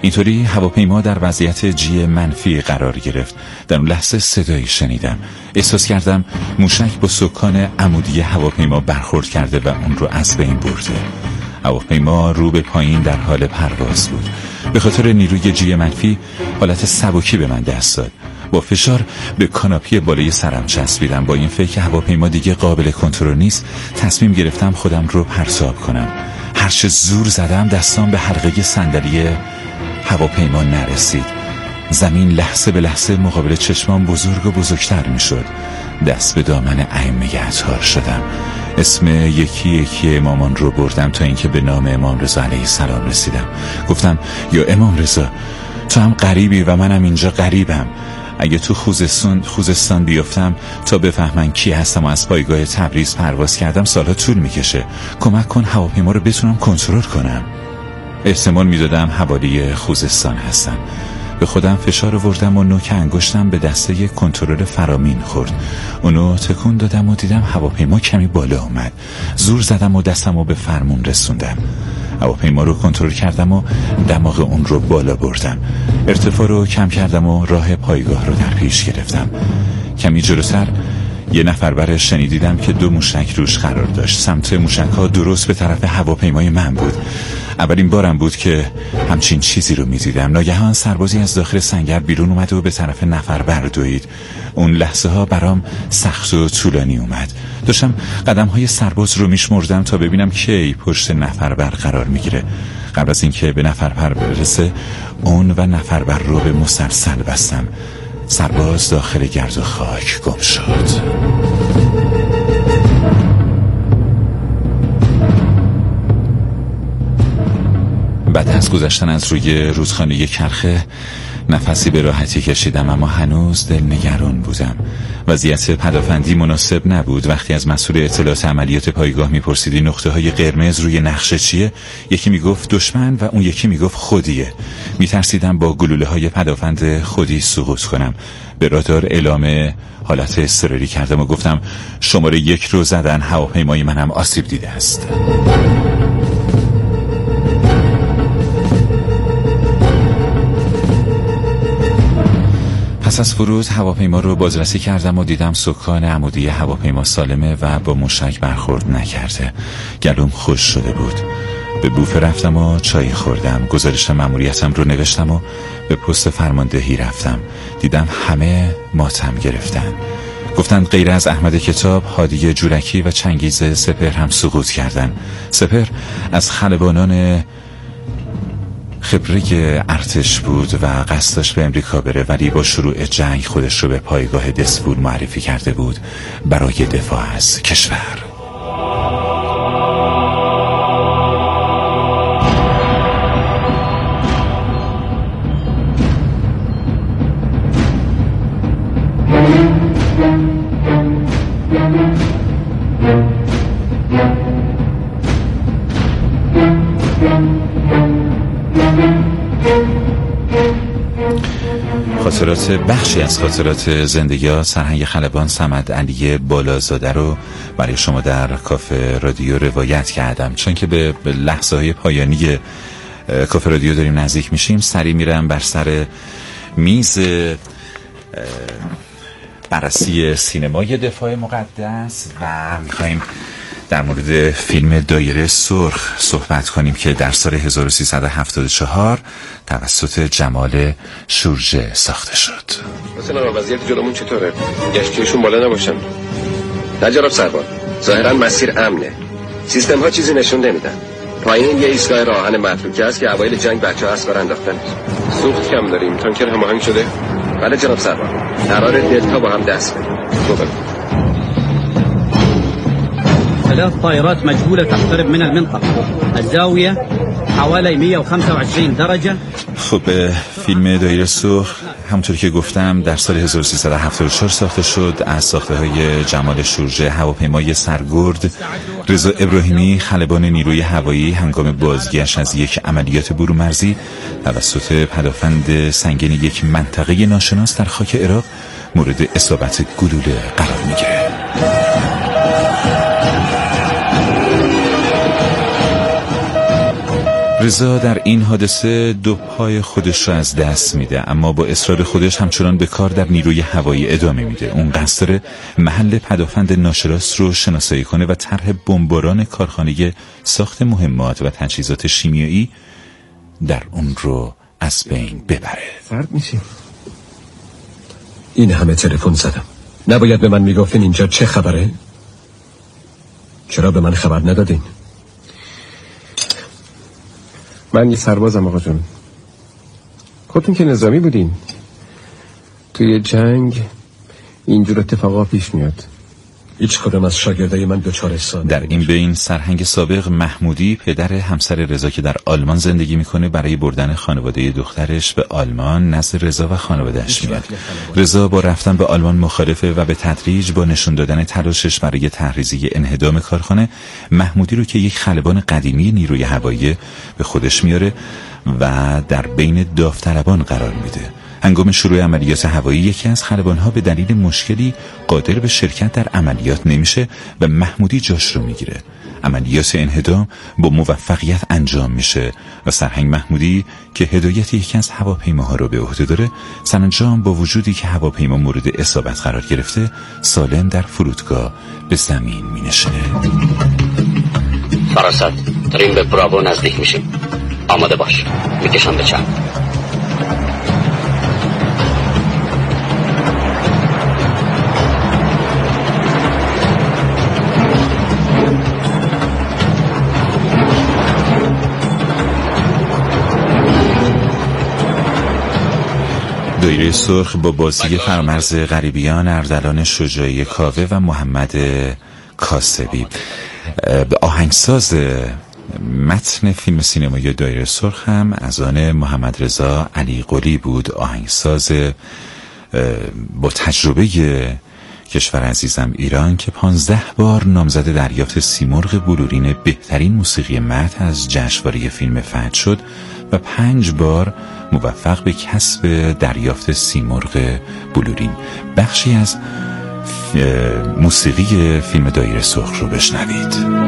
اینطوری هواپیما در وضعیت جی منفی قرار گرفت. در اون لحظه صدایی شنیدم. احساس کردم موشک با سکان عمودی هواپیما برخورد کرده و اون رو از بین برده. هواپیما رو به پایین در حال پرواز بود. به خاطر نیروی جی منفی حالت سبکی به من دست داد. با فشار به کاناپی بالای سرم چسبیدم. با این فکر هواپیما دیگه قابل کنترل نیست، تصمیم گرفتم خودم رو پرتاب کنم. هرچه زور زدم دستام به حلقه صندلی هواپیما نرسید. زمین لحظه به لحظه مقابل چشمام بزرگ و بزرگتر می شد. دست به دامن ائمه اطهار شدم. اسم یکی یکی امامان رو بردم تا اینکه به نام امام رضا علیه السلام رسیدم. گفتم یا امام رضا، تو هم غریبی و منم اینجا غریبم. اگه تو خوزستان بیفتم تا بفهمن کی هستم و از پایگاه تبریز پرواز کردم سالها طول میکشه. کمک کن هواپیما رو بتونم کنترل کنم. احتمال میدادم حوالی خوزستان هستم. به خودم فشار آوردم و نوک انگشتم به دسته کنترل فرامین خورد. اونو تکون دادم و دیدم هواپیما کمی بالا اومد. زور زدم و دستمو به فرمون رسوندم. هواپیما رو کنترل کردم و دماغ اون رو بالا بردم. ارتفاع رو کم کردم و راه پایگاه رو در پیش گرفتم. کمی جلوتر یه نفربر شنی دیدم که 2 موشک روش قرار داشت. سمت موشک ها درست به طرف هواپیمای من بود. اولین بارم بود که همچین چیزی رو می‌دیدم. ناگهان سربازی از داخل سنگر بیرون اومد و به طرف نفربر دوید. اون لحظه ها برام سخت و طولانی اومد. داشتم قدم‌های سرباز رو میشمردم تا ببینم کی پشت نفربر قرار میگیره. قبل از اینکه به نفربر برسه اون و نفربر رو به مسلسل بستم. سرباز داخل گرد و خاک گم شد. بعد از گذشتن از روی رودخانه کرخه نفسی به راحتی کشیدم، اما هنوز دلنگران بودم. وضعیت پدافندی مناسب نبود. وقتی از مسئول اطلاعات عملیات پایگاه میپرسیدی نقطه های قرمز روی نقشه چیه، یکی میگفت دشمن و اون یکی میگفت خودیه. میترسیدم با گلوله های پدافند خودی سقوط کنم. به رادار اعلام حالت اضطراری کردم و گفتم شماره 1 رو زدن، هواپیمای منم آسیب دیده است. پس از فرود هواپیما رو بازرسی کردم و دیدم سکان عمودی هواپیما سالمه و با موشک برخورد نکرده. گلوم خوش شده بود. به بوفه رفتم و چای خوردم. گزارش مأموریتم رو نوشتم و به پست فرماندهی رفتم. دیدم همه ماتم گرفتن. گفتند غیر از احمد کتاب، هادی جورکی و چنگیز سپهر هم سقوط کردن. سپهر از خلبانان خبره ارتش بود و قصد داشت به امریکا بره، ولی با شروع جنگ خودش رو به پایگاه دسپول معرفی کرده بود برای دفاع از کشور. بخشی از خاطرات زندگی سرهنگ خلبان صمد علی بالازاده رو برای شما در کافه رادیو روایت کردم. چون که به لحظه های پایانی کافه رادیو داریم نزدیک میشیم، سری میرم بر سر میز بررسی سینمای دفاع مقدس و میخواییم در مورد فیلم دایره سرخ صحبت کنیم که در سال 1374 توسط جمال شورژه ساخته شد. مثلا وضعیت جلومون چطوره؟ گشتیشون بالا نباشن. در جناب سربان، ظاهرا مسیر امنه. سیستم ها چیزی نشون نمیدن. پایین یه ایستگاه راهن متروکه است که اوایل جنگ بچه‌ها اسکار انداختن. سوخت کم داریم. تانکر هماهنگ شده؟ بله جناب سربان. قرار دلتا با هم دست بدیم. خوبه. 3 طائرات مجهولة تقترب من المنطقة. الزاوية حوالي 125 درجة. خب فیلم دایره سرخ همونطور که گفتم در سال 1374 ساخته شد از ساخته‌های جمال شورژه. هواپیمای سرگرد رضا ابراهیمی خلبان نیروی هوایی هنگام بازگشت از یک عملیات برومرزی توسط پدافند سنگین یک منطقه ناشناس در خاک عراق مورد اصابت گلوله قرار میگیره. رضا در این حادثه 2 پای خودش را از دست میده، اما با اصرار خودش همچنان به کار در نیروی هوایی ادامه میده. اون قصد داره محل پدافند ناشناس رو شناسایی کنه و طرح بمباران کارخانه ساخت مهمات و تجهیزات شیمیایی در اون رو از بین ببره. فرد میشیم. این همه تلفن زدم، نباید به من میگفتین اینجا چه خبره؟ چرا به من خبر ندادین؟ من یه سربازم آقا جون. خودتون که نظامی بودین. توی جنگ اینجور اتفاقا پیش میاد. هیچ کدام از شاگردای من دچار ساده. در این بین سرهنگ سابق محمودی، پدر همسر رضا که در آلمان زندگی میکنه، برای بردن خانواده دخترش به آلمان نزد رضا و خانواده‌اش میاد. رضا با رفتن به آلمان مخالفه و به تدریج با نشون دادن تلاشش برای تحریزی انهدام کارخانه، محمودی رو که یک خلبان قدیمی نیروی هوایی به خودش میاره و در بین داوطلبان قرار میده. هنگام شروع عملیات هوایی یکی از خلبان‌ها به دلیل مشکلی قادر به شرکت در عملیات نمیشه و محمودی جاش رو میگیره. عملیات انهدام با موفقیت انجام میشه و سرهنگ محمودی که هدایت یکی از هواپیماها رو به عهده داره، سرانجام با وجودی که هواپیما مورد اصابت قرار گرفته، سالم در فرودگاه به زمین مینشینه. فراست، داریم به براوو نزدیک میشیم. آماده باش، میکشم به چپ. دایره سرخ با بازی فرامرز غریبیان، اردلان شجاعی کاوه و محمد کاسبی. آهنگساز متن فیلم سینمایی دایره سرخ هم از آن محمد رضا علی قلی بود، آهنگساز با تجربه کشور عزیزم ایران که 15 بار نامزد دریافت سیمرغ بلورین بهترین موسیقی متن از جشنواره فیلم فتح شد و 5 بار موفق به کسب دریافت سیمرغ بلورین. بخشی از موسیقی فیلم دایره سرخ رو بشنوید.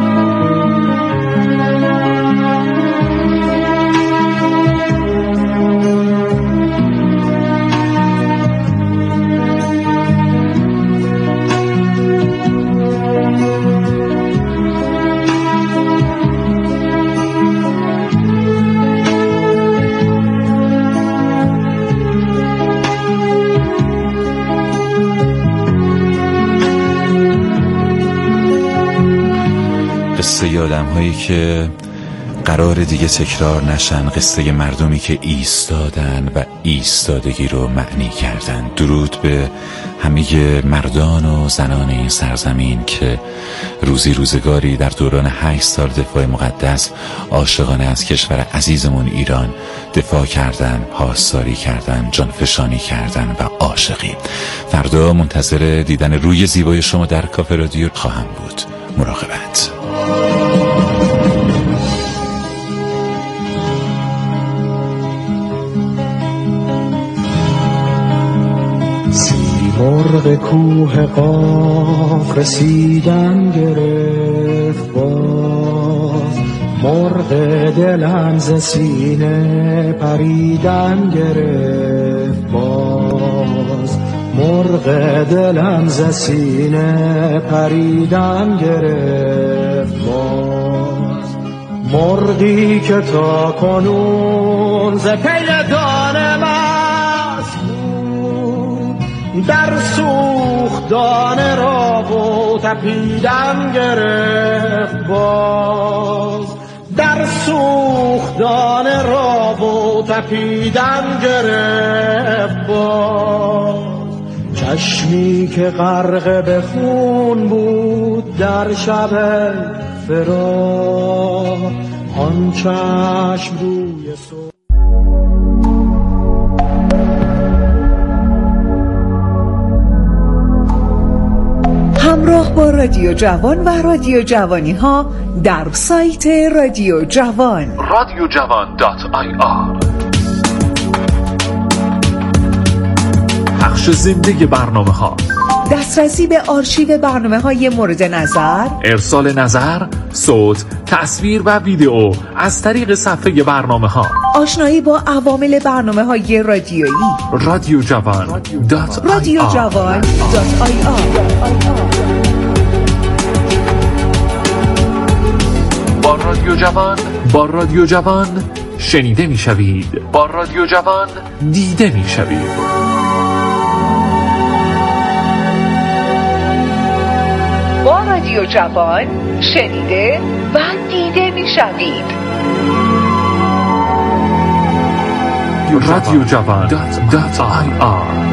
قصه آدم هایی که قرار دیگه تکرار نشن، قصه مردمی که ایستادن و ایستادگی رو معنی کردن. درود به همه مردان و زنان این سرزمین که روزگاری در دوران 8 سال دفاع مقدس عاشقانه از کشور عزیزمون ایران دفاع کردن، پاسداری کردن، جانفشانی کردن و عاشقی. فردا منتظر دیدن روی زیبای شما در کافه رادیو خواهم بود. مراقبت. مرغ کوه قاف رسیدن گرفت باز، مرغ دلم ز سینه پریدن گرفت باز، مرغ دلم ز سینه پریدن گرفت باز. مرغی که تا کنون ز پی دانه مست بود، در سوختان را و تپیدن گرفت باز، در سوختان را و تپیدن گرفت باز. چشمی که غرق به خون بود در شب فراق، آن چشم روی همراه با رادیو جوان و رادیو جوانی ها در سایت رادیو جوان radiojavan.ir. پخش زنده برنامه ها، دسترسی به آرشیو برنامه های مورد نظر، ارسال نظر، صوت، تصویر و ویدیو از طریق صفحه برنامه‌ها. آشنایی با عوامل برنامه‌های رادیویی. رادیو جوان رادیو جوان با رادیو جوان شنیده میشوید. با رادیو جوان دیده میشوید. با رادیو جوان شنیده و دیده میشوید. رادیو جوان.ir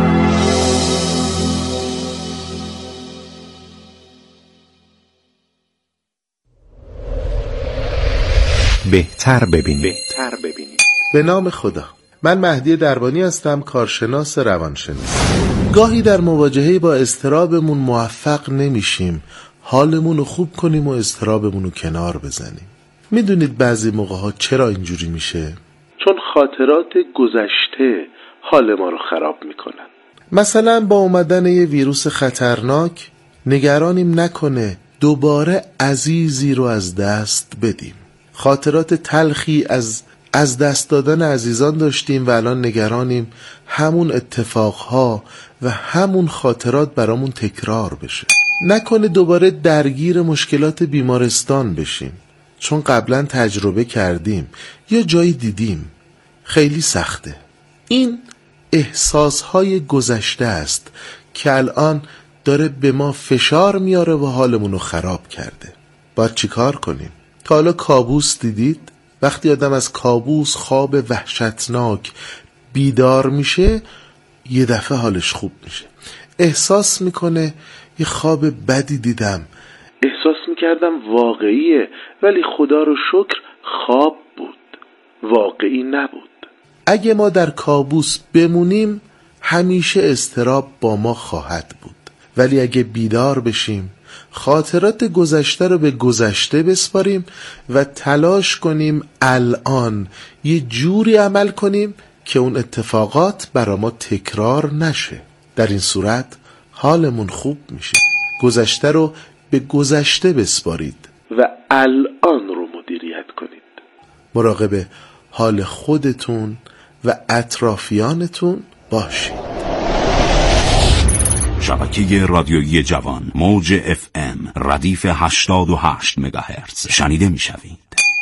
بهتر ببینید. به نام خدا. من مهدی دربانی هستم، کارشناس روانشناسی. گاهی در مواجهه با اضطرابمون موفق نمیشیم حالمون رو خوب کنیم و اضطرابمون رو کنار بزنیم. میدونید بعضی موقع‌ها چرا اینجوری میشه؟ چون خاطرات گذشته حال ما رو خراب میکنن. مثلا با اومدن یه ویروس خطرناک نگرانیم نکنه دوباره عزیزی رو از دست بدیم. خاطرات تلخی از دست دادن عزیزان داشتیم و الان نگرانیم همون اتفاقها و همون خاطرات برامون تکرار بشه. نکنه دوباره درگیر مشکلات بیمارستان بشیم چون قبلا تجربه کردیم یا جایی دیدیم خیلی سخته. این احساسهای گذشته است که الان داره به ما فشار میاره و حالمون رو خراب کرده. باید چی کار کنیم؟ تا حالا کابوس دیدید؟ وقتی آدم از کابوس، خواب وحشتناک بیدار میشه یه دفعه حالش خوب میشه. احساس میکنه یه خواب بدی دیدم، احساس میکردم واقعیه ولی خدا رو شکر خواب بود، واقعی نبود. اگه ما در کابوس بمونیم همیشه اضطراب با ما خواهد بود، ولی اگه بیدار بشیم خاطرات گذشته رو به گذشته بسپاریم و تلاش کنیم الان یه جوری عمل کنیم که اون اتفاقات برا ما تکرار نشه. در این صورت حالمون خوب میشه. گذشته رو به گذشته بسپارید و الان رو مدیریت کنید. مراقب حال خودتون و اطرافیانتون باشید. شبکه رادیویی جوان، موج FM، ردیف 88 مگاهرتز شنیده میشوید.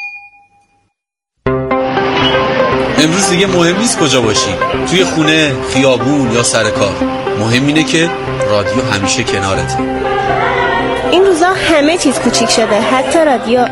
امروز دیگه مهم نیست کجا باشی، توی خونه، خیابون یا سر کار. مهم اینه که رادیو همیشه کنارته. این روزا همه چیز کوچیک شده، حتی رادیو.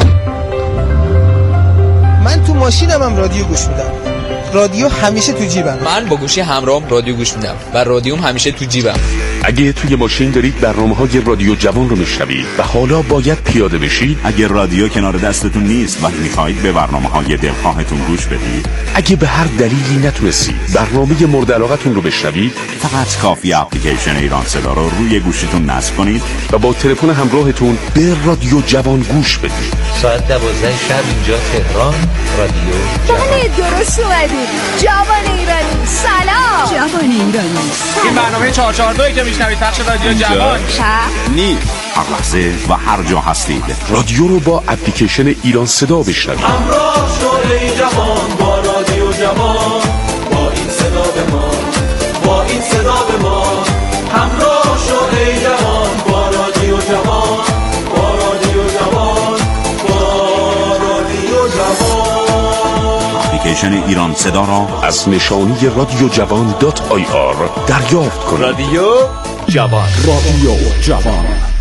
من تو ماشینم هم رادیو گوش میدم. رادیو همیشه تو جیبم. من با گوشی همراهم رادیو گوش میدم و رادیوم همیشه تو جیبم. اگه توی ماشین دارید برنامه‌های رادیو جوان رو میشنوید و حالا باید پیاده بشید، اگه رادیو کنار دستتون نیست و میخواید به برنامه‌های دلخواهتون گوش بدید، اگه به هر دلیلی نتونستید برنامه مورد علاقتون رو بشنوید، فقط کافی اپلیکیشن ایران صدا رو روی گوشیتون نصب کنید و با تلفن همراهتون به رادیو جوان گوش بدید. ساعت 12 شب اینجا تهران رادیو جوان. درست اومدید. جوان ایرانی سلام. جوان ایرانی این برنامه 442 که میشنوید پخش رادیو جوان نی هر لحظه و هر جا هستید. رادیو رو با اپلیکیشن ایران صدا بشنوید. همراه شو ای جوان با رادیو جوان، با این صدا به ما، با این صدا به ما. همراه شو ای جوان با رادیو جوان، با رادیو جوان، با رادیو جوان. اپلیکیشن ایران صدا را از نشانی رادیو جوان.ir دریافت کنید. رادیو جوان. رادیو جوان.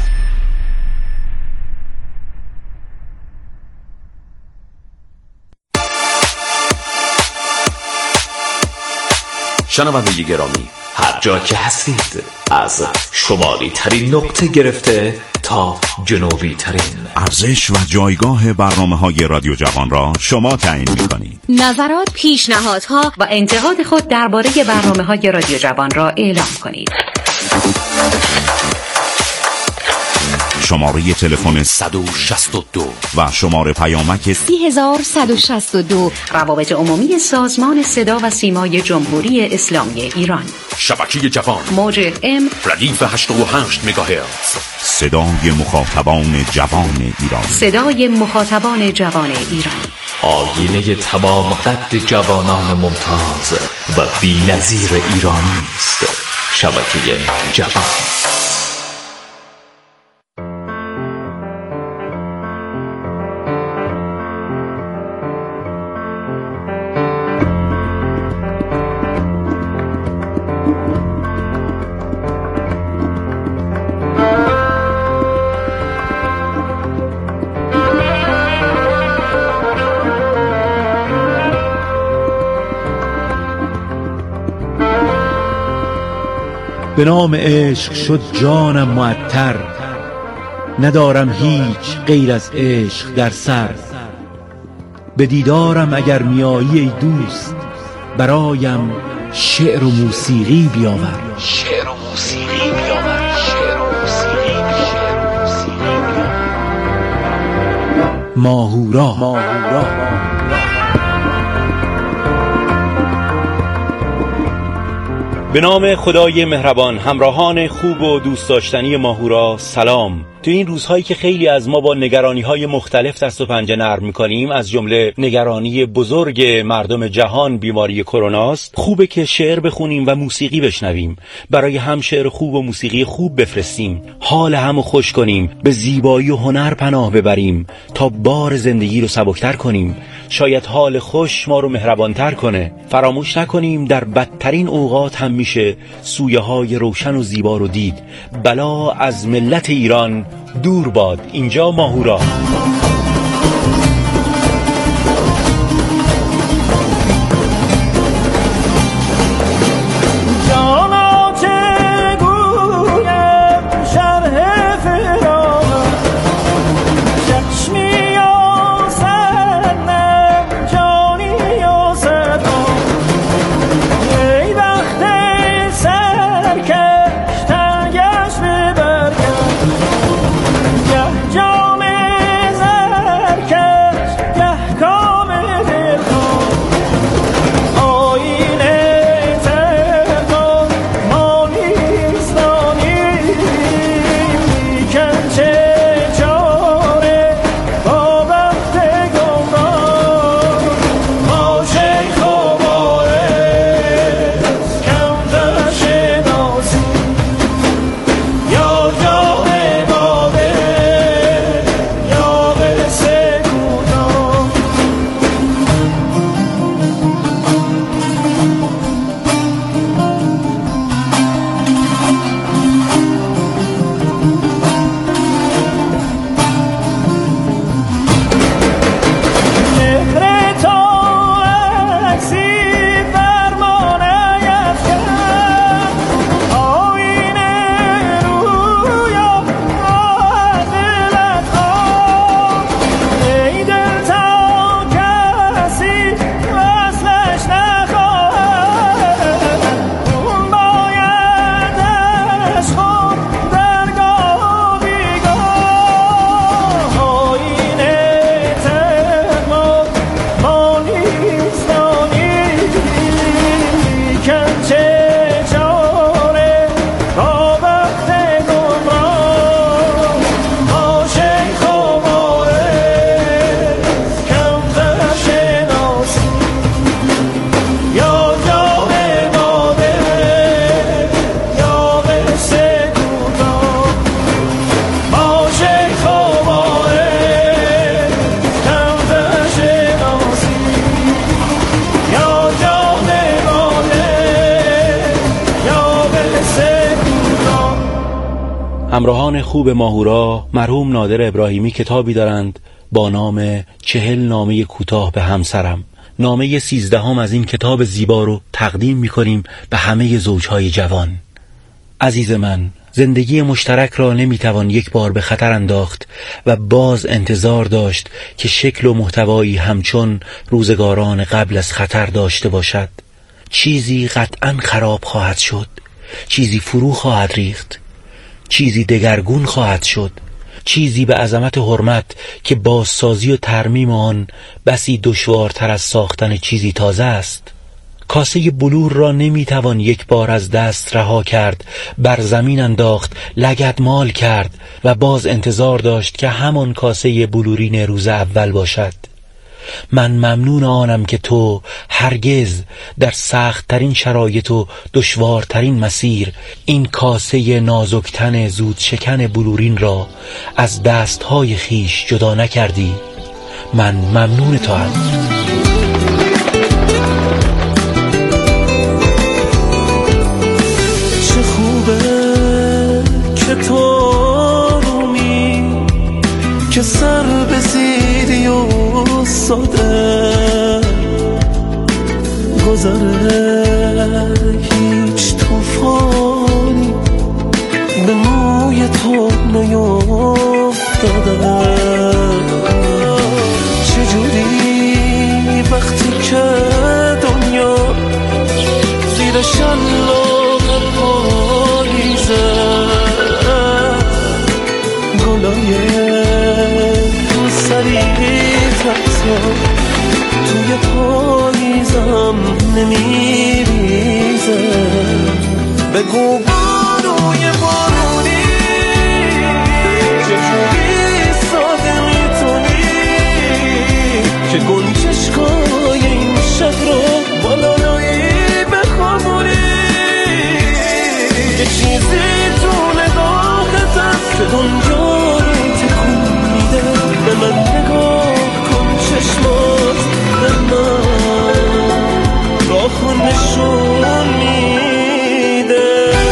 شنونده گرامی، هر جا که هستید، از شمالی ترین نقطه گرفته تا جنوبی ترین، ارزش و جایگاه برنامه‌های رادیو جوان را شما تعیین می‌کنید. نظرات، پیشنهادها و انتقاد خود درباره برنامه‌های رادیو جوان را اعلام کنید. شماره تلفن 162 و شماره پیامک 3162. روابط عمومی سازمان صدا و سیمای جمهوری اسلامی ایران. شبکه جوان موج FM ردیف 88 مگاهرتز. صدای مخاطبان جوان ایران. صدای مخاطبان جوان ایران. آینه تمام قد جوانان ممتاز و بی‌نظیر ایرانی است. شبکه جوان. به نام عشق شد جانم معطر، ندارم هیچ غیر از عشق در سر. به دیدارم اگر میایی ای دوست، برایم شعر و موسیقی بیاور. شعر و موسیقی بیاور. شعر و موسیقی بیاور. ماهورا. به نام خدای مهربان. همراهان خوب و دوست داشتنی ماهورا، سلام. تو این روزهایی که خیلی از ما با نگرانی‌های مختلف دست و پنجه نرم می‌کنیم، از جمله نگرانی بزرگ مردم جهان بیماری کروناست، خوبه که شعر بخونیم و موسیقی بشنویم. برای هم شعر خوب و موسیقی خوب بفرستیم، حال همو خوش کنیم، به زیبایی و هنر پناه ببریم تا بار زندگی رو سبکتر کنیم. شاید حال خوش ما رو مهربانتر کنه. فراموش نکنیم در بدترین اوقات هم میشه سویه‌های روشن و زیبا رو دید. بلا از ملت ایران دور باد. اینجا ماهورا. همراهان خوب ماهورا، مرحوم نادر ابراهیمی کتابی دارند با نام 40 نامه کوتاه به همسرم. نامه 13 از این کتاب زیبا رو تقدیم می‌کنیم به همه زوجهای جوان. عزیز من، زندگی مشترک را نمیتوان یک بار به خطر انداخت و باز انتظار داشت که شکل و محتوایی همچون روزگاران قبل از خطر داشته باشد. چیزی قطعاً خراب خواهد شد، چیزی فرو خواهد ریخت، چیزی دگرگون خواهد شد، چیزی به عظمت حرمت که بازسازی و ترمیم آن بسی دشوارتر از ساختن چیزی تازه است. کاسه بلور را نمیتوان یک بار از دست رها کرد، بر زمین انداخت، لگدمال کرد و باز انتظار داشت که همان کاسه بلورین روز اول باشد. من ممنون آنم که تو هرگز در سخت‌ترین شرایط و دشوارترین مسیر این کاسه نازکتن زود شکن بلورین را از دستهای خیش جدا نکردی. من ممنون تو هم. چه خوبه که تو رومی که سر بزیدی و ساده گذره هیچ توفانی به موی تو نیفتاده. چجوری وقتی که دنیا زیر شلاق پاییزه گلای سری تکسا توی پاییزم نمیریزه. بگو بانوی بارونی چجوری ساده میتونی که گلچشکای این شب رو بالایی بخوابونی. یه چیزی تو نگاهت هست که دنیا رو تکون میده. به من نگاه کن چشمات به من راهو نشون میده.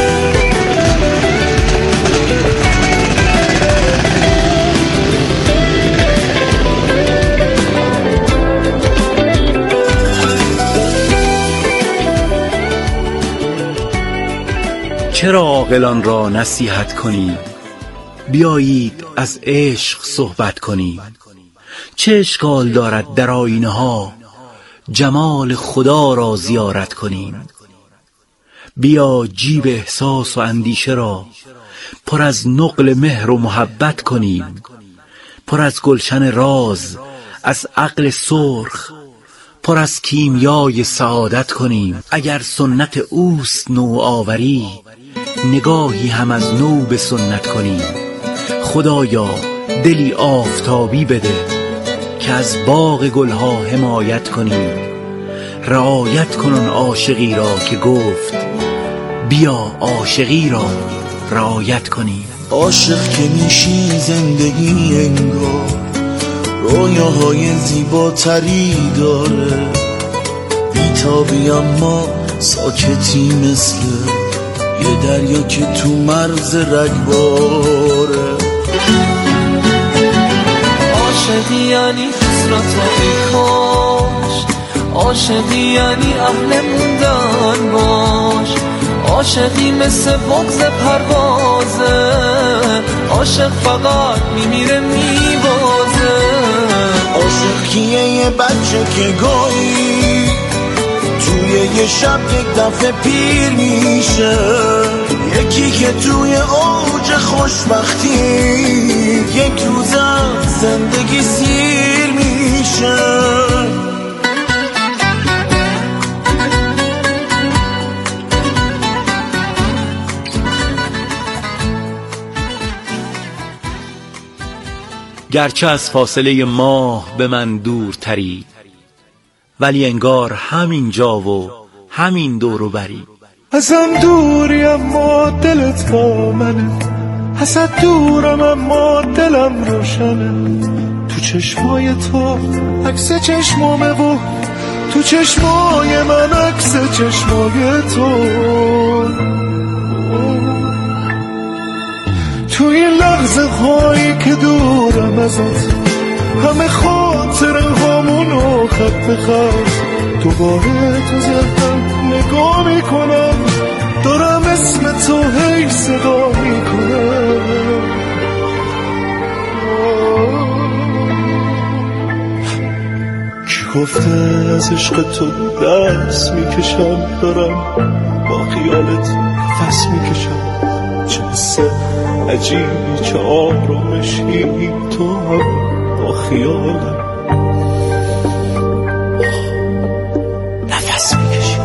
چرا عاقلان را نصیحت کنی؟ بیایید از عشق صحبت کنیم. چه اشکال دارد در آینه ها جمال خدا را زیارت کنیم؟ بیا جیب احساس و اندیشه را پر از نقل مهر و محبت کنیم. پر از گلشن راز، از عقل سرخ، پر از کیمیای سعادت کنیم. اگر سنت اوست نوآوری، نگاهی هم از نو به سنت کنیم. خدایا دلی آفتابی بده که از باغ گلها حمایت کنیم. رعایت کن عاشقی را که گفت بیا عاشقی را رعایت کنیم. عاشق که میشی زندگی انگار رویاهای زیباتری داره. بیتابی اما ساکتی مثل یه دریا که تو مرز رگباره. عاشقی یعنی حسرت و کاش، عاشقی یعنی اهل موندن باش. عاشقی مثل بغض پروازه، عاشق فقط میمیره میبازه. عاشق کیه؟ یه بچه که گاهی توی یه شب یک دفعه پیر میشه. یکی که توی اوج خوشبختی یک روز زندگی سیر میشه. گرچه از فاصله ماه به من دورتری، ولی انگار همین جا و همین دورو بری. ازم دوری اما دلت با منه، ازت دورم اما دلم روشنه. تو چشمای تو عکس چشمامه و تو چشمای من عکس چشمای تو. تو این لحظه هایی که دورم ازت همه خاطره هامونو خط به خط دوباره تو ذهنم نگاه میکنم، دارم اسم تو هی صدا میکنم. کی گفته از عشق تو دست میکشم، دارم با خیالت نفس میکشم. چه حسه عجیبی چه آرامشی تو هم با خیالم نفس میکشی.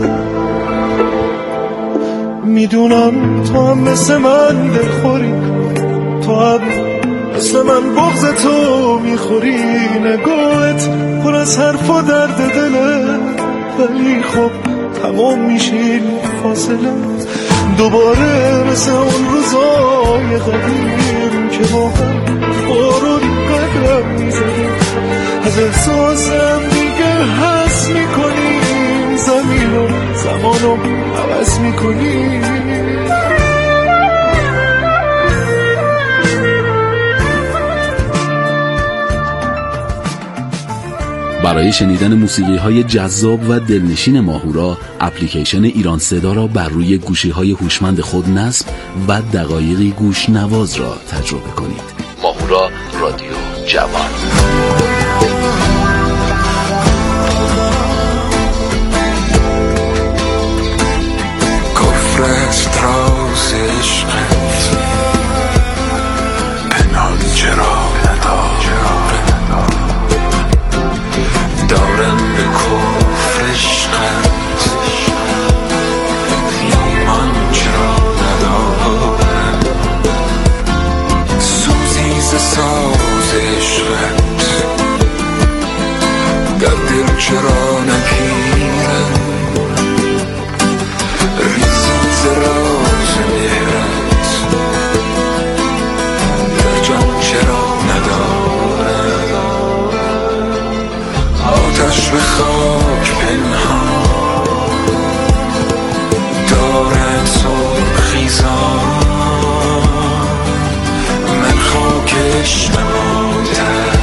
میدونم تو هم مثل من دلخوری، تو هم مثل من بغض تو میخوری، نگاهت پر از حرف و درد دله، ولی خب تمام میشه این فاصله. دوباره مثل اون روزای قدیم که با هم بارون قدم میزنیم، از احساسم دیگه حس میکنیم، زمین و زمانو عوض میکنیم. برای شنیدن موسیقی‌های جذاب و دلنشین ماهورا، اپلیکیشن ایران صدا را بر روی گوشی‌های هوشمند خود نصب و دقایقی گوش نواز را تجربه کنید. ماهورا رادیو جوان. کفرت راز عشقت پنهان چرا دارم به کفر عشقت ایمان چرا ندارم، سوزی ز ساز عشقت در دل چرا نگیرم، ریزی ز راز مهرت در جان چرا ندارم، آتش به خاک پنهان دارد سرخیزان، من خاکش نمادش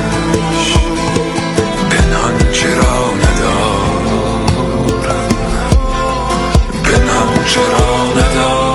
پنهان چرا ندارم، پنهان چرا ندارم.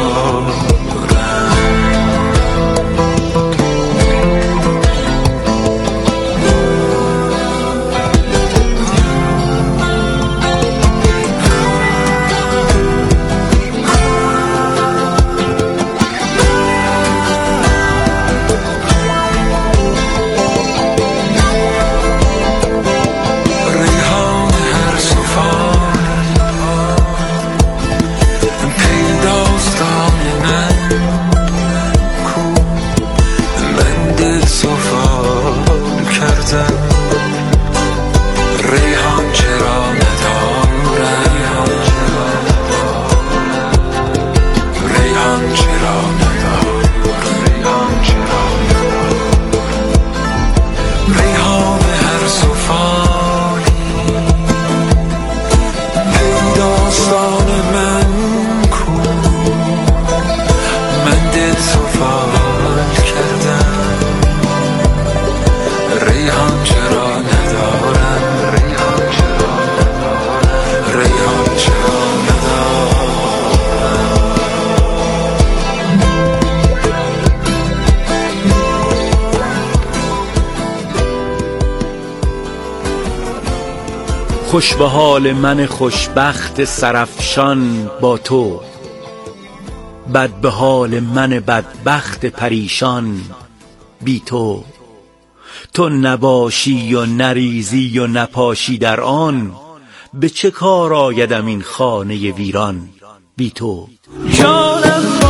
خوش به حال من خوشبخت سرافشان با تو، بد به حال من بدبخت پریشان بی تو. تو نباشی و نریزی و نپاشی در آن، به چه کار آیدم این خانه ویران بی تو. جانم